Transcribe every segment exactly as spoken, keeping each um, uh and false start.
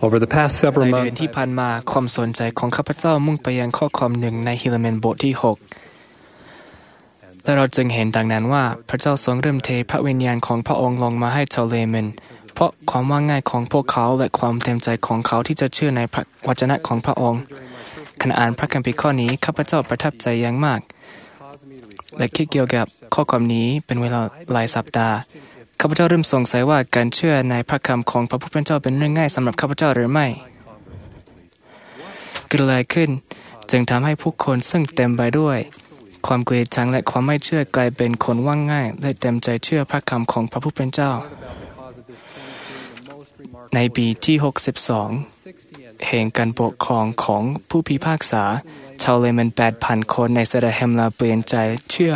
Over the past ใน several เดือน months, ที่ผ่านมาความสนใจของข้าพเจ้ามุ่งไปยังข้อความหนึ่งในฮิเลเมนบทที่หกและเราจึงเห็นดังนั้นว่าพระเจ้าทรงเริ่มเทพระวิญญาณของพระองค์ลงมาให้ชาวเลเมนเพราะความว่าง่ายของพวกเขาและความเต็มใจของเขาที่จะเชื่อในพระวจนะของพระองค์ขณะอ่านพระคัมภีร์ข้อนี้ข้าพเจ้าประทับใจอย่างมากและคิดเกี่ยวกับข้อความนี้เป็นเวลาหลายสัปดาห์ข้าพเจ้าเริ่มสงสัยว่าการเชื่อในพระคำของพระผู้เป็นเจ้าเป็นเรื่องง่ายสำหรับข้าพเจ้าหรือไม่เกิดอะไรขึ้นจึงทำให้ผู้คนซึ่งเต็มไปด้วยความเกลียดชังและความไม่เชื่อกลายเป็นคนว่างง่ายและเต็มใจเชื่อพระคำของพระผู้เป็นเจ้าในปีที่หกสิบสองแห่งการปกครองของผู้พิพากษาชาวเลมัน แปดพัน คนในเซดาเฮมลาเปลี่ยนใจเชื่อ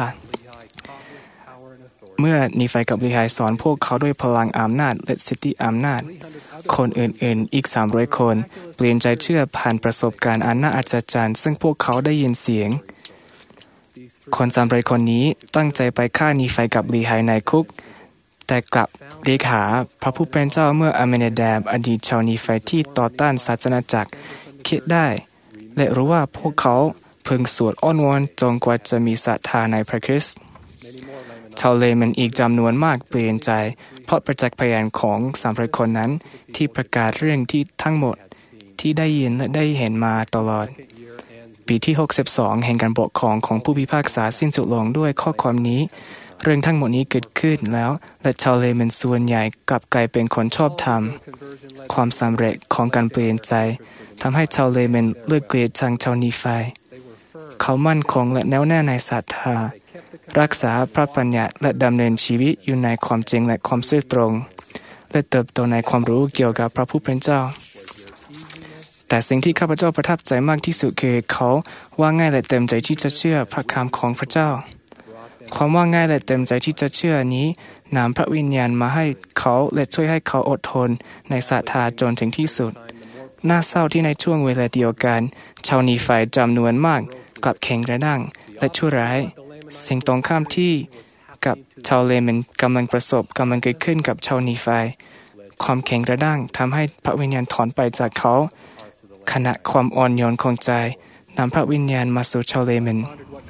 เมื่อนีไฟกับลีไฮสอนพวกเขาด้วยพลังอำนาจและสิทธิอำนาจคนอื่นๆอีกสามร้อยคนเปลี่ยนใจเชื่อผ่านประสบการณ์อันน่าอัศจรรย์ซึ่งพวกเขาได้ยินเสียงคนสามร้อยคนนี้ตั้งใจไปฆ่านีไฟกับลีไฮในคุกแต่กลับเรียกหาพระผู้เป็นเจ้าเมื่ออเมเนแดบอดีตชาวนีไฟที่ต่อต้านศาสนาจักรคิดได้และรู้ว่าพวกเขาพึงสวดอ้อนวอนจนกว่าจะมีศรัทธาในพระคริสต์ชาวเลมันอีกจำนวนมากเปลี่ยนใจเพราะประจักษ์พยานของสามร้อยคนนั้นที่ประกาศเรื่องที่ทั้งหมดที่ได้ยินและได้เห็นมาตลอดปีที่หกสิบสองแห่งการปกครองของผู้พิพากษาสิ้นสุดลงด้วยข้อความนี้เรื่องทั้งหมดนี้เกิดขึ้นแล้วและชาวเลมันส่วนใหญ่กลับกลายเป็นคนชอบธรรมความสำเร็จของการเปลี่ยนใจทำให้ชาวเลมันเลิกเกลียดชังชาวนีไฟเขามั่นคงและแน่วแน่ในศรัทธารักษาพระบัญญัติและดำเนินชีวิตอยู่ในความจริงและความซื่อตรงและเติบโตในความรู้เกี่ยวกับพระผู้เป็นเจ้าแต่สิ่งที่ข้าพเจ้าประทับใจมากที่สุดคือเขาว่าง่ายและเต็มใจที่จะเชื่อพระคำของพระเจ้าความว่าง่ายและเต็มใจที่จะเชื่อนี้นำพระวิญญาณมาให้เขาและช่วยให้เขาอดทนในศรัทธาจนถึงที่สุดน่าเศร้าที่ในช่วงเวลาเดียวกันชาวนีไฟจำนวนมากกลับแข็งกระด้างและชั่วร้ายสิ่งตรงข้ามที่กับชาวเลมันกำลังประสบกำลังเกิดขึ้นกับชาวนีไฟความแข็งกระด้างทำให้พระวิญญาณถอนไปจากเขาขณะความอ่อนโยนของใจนำพระวิญญาณมาสู่ชาวเลมัน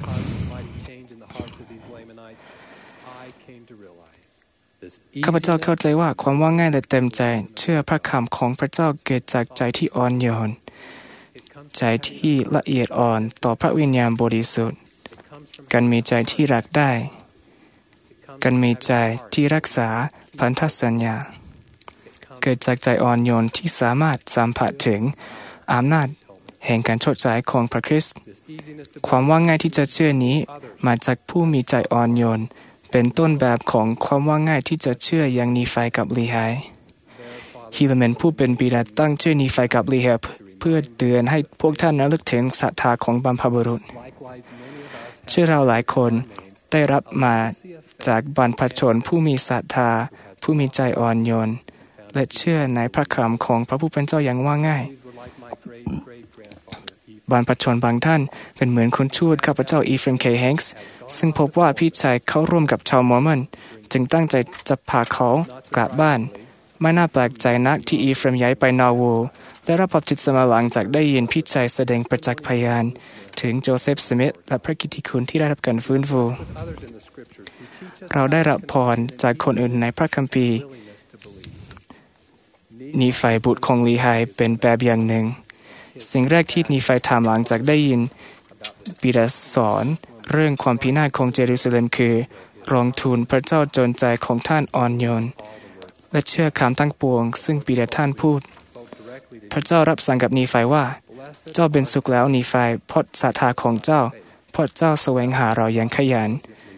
ข้าพเจ้าเข้าใจว่าความว่าง่ายและเต็มใจเชื่อพระคำของพระเจ้าเกิดจากใจที่อ่อนโยนใจที่ละเอียดอ่อนต่อพระวิญญาณบริสุทธิ์การมีใจที่รักได้การมีใจที่รักษาพันธสัญญาเกิดจากใจอ่อนโยนที่สามารถสัมผัสถึงอำนาจแห่งการชดใช้ของพระคริสต์ความว่าง่ายที่จะเชื่อนี้มาจากผู้มีใจอ่อนโยนเป็นต้นแบบของความว่าง่ายที่จะเชื่ออย่างนีไฟกับลีไฮฮิลเมนผู้เป็นบิดาตั้งชื่อนีไฟกับลีไฮเพื่อเตือนให้พวกท่านระลึกถึงศรัทธาของบรรพบุรุษเชื่อเราหลายคนได้รับมาจากบรรพชนผู้มีศรัทธาผู้มีใจอ่อนโยนและเชื่อในพระคำของพระผู้เป็นเจ้าอย่างว่าง่ายบรรพชนบางท่านเป็นเหมือนคนชูดข้าพเจ้าอีเฟรมเคแฮงส์ซึ่งพบว่าพี่ชายเขาร่วมกับชาวมอร์มอนจึงตั้งใจจะพาเขากลับบ้านไม่น่าแปลกใจนักที่อีเฟรมย้ายไปนอร์โวได้รับบัพติศมาหลังจากได้ยินพี่ชายแสดงประจักษ์พยานถึงโจเซฟสมิธและพระกิตติคุณที่ได้รับการฟื้นฟูเราได้รับพรจากคนอื่นในพระคัมภีร์นีไฟบุตรของลีไฮเป็นแบบอย่างหนึ่งสิ่งแรกที่นีไฟทำหลังจากได้ยินบิดาสอนเรื่องความพินาศของเยรูซาเล็มคือร้องทูลพระเจ้าจนใจของท่านอ่อนโยนและเชื่อคำทั้งปวงซึ่งบิดาท่านพูดพระเจ้ารับสั่งกับนีไฟว่าเจ้าเป็นสุขแล้วนีไฟเพราะศรัทธาของเจ้าเพราะเจ้าแสวงหาเราอย่างขยัน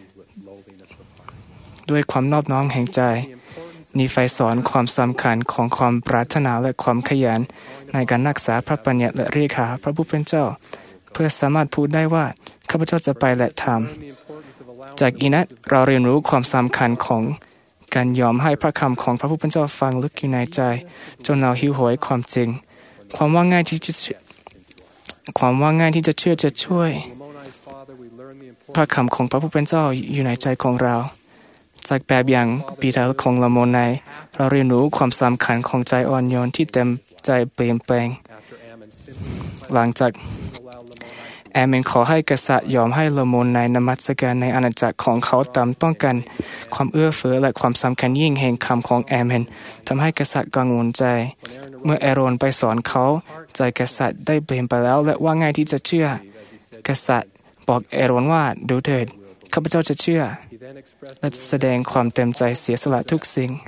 ด้วยความนอบน้อมแห่งใจนีไฟสอนความสำคัญของความปรารถนาและความขยันในการรักษาพระบัญญัติและเรียกหาพระผู้เป็นเจ้าเพื่อสามารถพูดได้ว่าข้าพเจ้าจะไปและทำจากอีนั้นเราเรียนรู้ความสำคัญของการยอมให้พระคำของพระผู้เป็นเจ้าฟังลึกอยู่ในใจจนเราหิวโหยความจริงความว่าง่ายที่จะความว่าง่ายที่จะเชื่อจะช่วยพระคำของพระผู้เป็นเจ้าอยู่ในใจของเราจากแบบอย่างบิดาของละโมไนเราเรียนรู้ความสำคัญของใจอ่อนโยนที่เต็มใจเปลี่ยนแปลงหลังจากแอมเมนขอให้กษัตริย์ยอมให้ละมุนในนมัสการในอาณาจักรของเขาตามต้องการความเอื้อเฟื้อและความสำคัญยิ่งแห่งคำของแอมเมนทำให้กษัตริย์กังวลใจเมื่อแอโรนไปสอนเขาใจกษัตริย์ได้เปลี่ยนไปแล้วและว่าง่ายที่จะเชื่อกษัตริย์บอกแอโรนว่าดูเถิดข้าพเจ้าจะเชื่อและแสดงความเต็มใจเสียสละทุกสิ่ง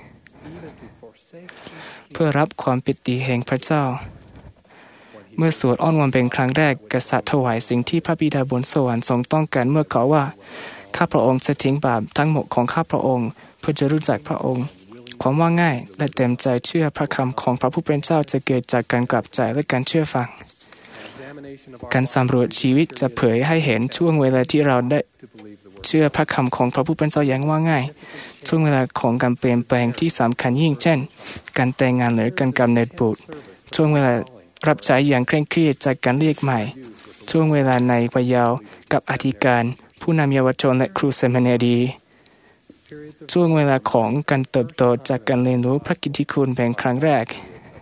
เพื่อรับความปิติแห่งพระเจ้าเมื่อสวดอ้อนวอนเป็นครั้งแรกกษัตริย์ถวายสิ่งที่พระบิดาบนสวรรค์ทรงต้องการเมื่อกล่าวว่าข้าพระองค์จะทิ้งบาปทั้งหมดของข้าพระองค์เพื่อจะรู้จักพระองค์ความว่าง่ายและเต็มใจเชื่อพระคำของพระผู้เป็นเจ้าจะเกิดจากการกลับใจและการเชื่อฟังการสำรวจชีวิตจะเผยให้เห็นช่วงเวลาที่เราได้เชื่อพระคำของพระผู้เป็นเจ้าอย่างว่าง่ายช่วงเวลาของการเปลี่ยนแปลงที่สำคัญยิ่งเช่นการแต่งงานหรือการกำเนิดบุตรช่วงเวลารับใช้อย่างเคร่งเครียดจากการเรียกใหม่ช่วงเวลาในวัยเยาว์กับอธิการผู้นำเยาวชนและครูเซมินารีช่วงเวลาของการเติบโตจากการเรียนรู้พระกิตติคุณเป็นครั้งแรก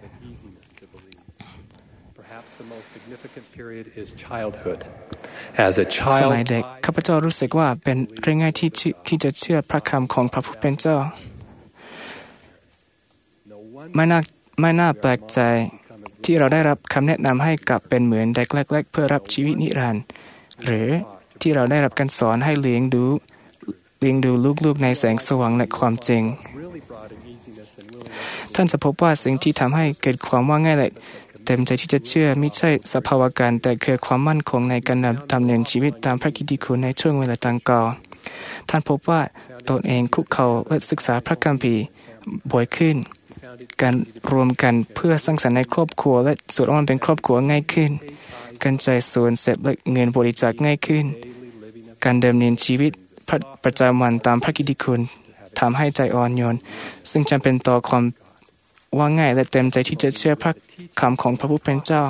สมัยเด็กข้าพเจ้ารู้สึกว่าเป็นเรื่องง่ายที่ที่จะเชื่อพระคำของพระผู้เป็นเจ้าไม่น่าไม่น่าแปลกใจที่เราได้รับคำแนะนำให้กลับเป็นเหมือนเด็กเล็กๆเพื่อรับชีวิตนิรันดร์หรือที่เราได้รับการสอนให้เลี้ยงดูเลี้ยงดูลูกๆในแสงสว่างและความจริงท่านจะพบว่าสิ่งที่ทำให้เกิดความว่าง่ายและเต็มใจที่จะเชื่อไม่ใช่สภาวะการแต่คือความมั่นคงในการดำเนินชีวิตตามพระกิตติคุณในช่วงเวลาต่างกล่าวท่านพบว่าตนเองคุกเข่าและศึกษาพระคัมภีร์บ่อยขึ้นการรวมกันเพื่อสร้างสรรค์ในครอบครัวและสวดอ้อนเป็นครอบครัวง่ายขึ้นการจ่ายส่วนเสพและเงินบริจาคง่ายขึ้นการดำเนินชีวิตประจำวันตามพระกิตติคุณทำให้ใจอ่อนโยนซึ่งจำเป็นต่อความว่าง่ายและเต็มใจที่จะเชื่อพระคำของพระผู้เป็นเจ้า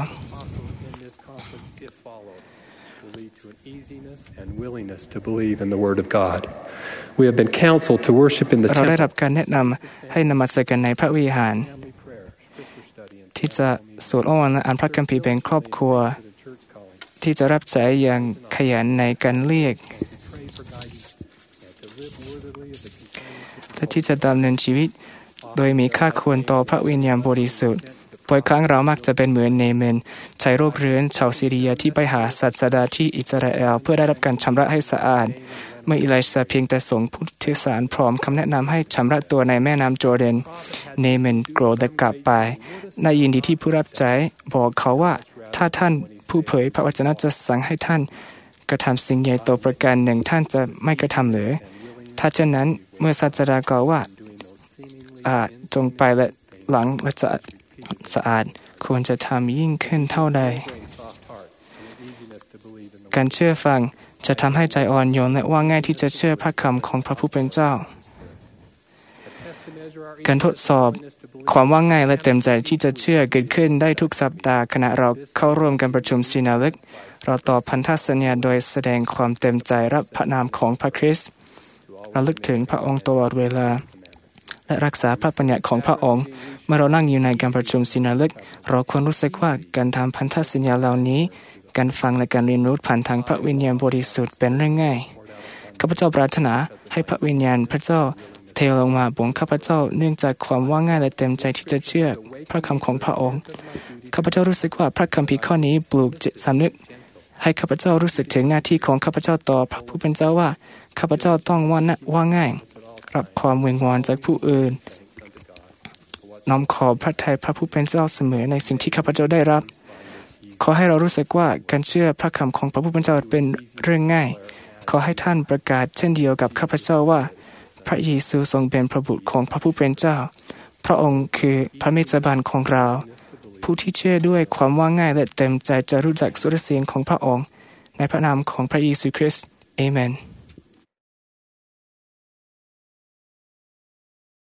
เราได้รับการแนะนำให้นมัสการในพระวิหารที่จะสวดอ้อนและอ่านพระคัมภีร์เป็นครอบครัวที่จะรับใช้อย่างขยันในการเรียกและที่จะดำเนินชีวิตโดยมีค่าควรต่อพระวิญญาณบริสุทธิ์บ่อยครั้งเรามักจะเป็นเหมือนเนเมนชายโรคเรื้อนชาวซีเรียที่ไปหาศาสดาที่อิสราเอลเพื่อได้รับการชำระให้สะอาดเมื่ออิไลชาเพียงแต่ส่งผู้เทศานพร้อมคำแนะนำให้ชำระตัวในแม่น้ำจอร์แดนเนเมนโกรธและกลับไปได้ยินดีที่ผู้รับใช้บอกเขาว่าถ้าท่านผู้เผยพระวจนะจะสั่งให้ท่านกระทำสิ่งใหญ่โตประการหนึ่งท่านจะไม่กระทำหรือถ้าเช่นนั้นเมื่อศาสดากล่าวว่าจงไปและหลังและจะสะอาดควรจะทำยิ่งขึ้นเท่าใดการเชื่อฟังจะทำให้ใจอ่อนโยนและว่าง่ายที่จะเชื่อพระคำของพระผู้เป็นเจ้าการทดสอบความว่าง่ายและเต็มใจที่จะเชื่อเกิดขึ้นได้ทุกสัปดาห์ขณะเราเข้าร่วมการประชุมซีนาลึกเราตอบพันธสัญญาโดยแสดงความเต็มใจรับพระนามของพระคริสต์เราลึกถึงพระองค์ตลอดเวลาและรักษาพระบัญญัติของพระองค์เมื่อเรานั่งอยู่ในการประชุมซีนาลึกเราควรรู้สึกว่าการทำพันธสัญญาเหล่านี้การฟังและการเรียนรู้ผ่านทางพระวิญญาณบริสุทธิ์เป็นเรื่องง่ายข้าพเจ้าปรารถนาให้พระวิญญาณพระเจ้าเทลงมาบนข้าพเจ้าเนื่องจากความว่าง่ายและเต็มใจที่จะเชื่อพระคำของพระองค์ข้าพเจ้ารู้สึกว่าพระคัมภีร์ข้อนี้ปลูกจิตสำนึกให้ข้าพเจ้ารู้สึกถึงหน้าที่ของข้าพเจ้าต่อพระผู้เป็นเจ้าว่าข้าพเจ้าต้องว่านะว่าง่ายรับความวิงวอนจากผู้อื่นน้อมขอพระทัยพระผู้เป็นเจ้าเสมอในสิ่งที่ข้าพเจ้าได้รับขอให้เรารู้สึกว่าการเชื่อพระคำของพระผู้เป็นเจ้าเป็นเรื่องง่ายขอให้ท่านประกาศเช่นเดียวกับข้าพเจ้าว่าพระเยซูทรงเป็นพระบุตรของพระผู้เป็นเจ้าพระองค์คือพระเมสบาลของเราผู้ที่เชื่อด้วยความว่าง่ายและเต็มใจจะรู้จักสุรเสียงของพระองค์ในพระนามของพระเยซูคริสต์อาเมน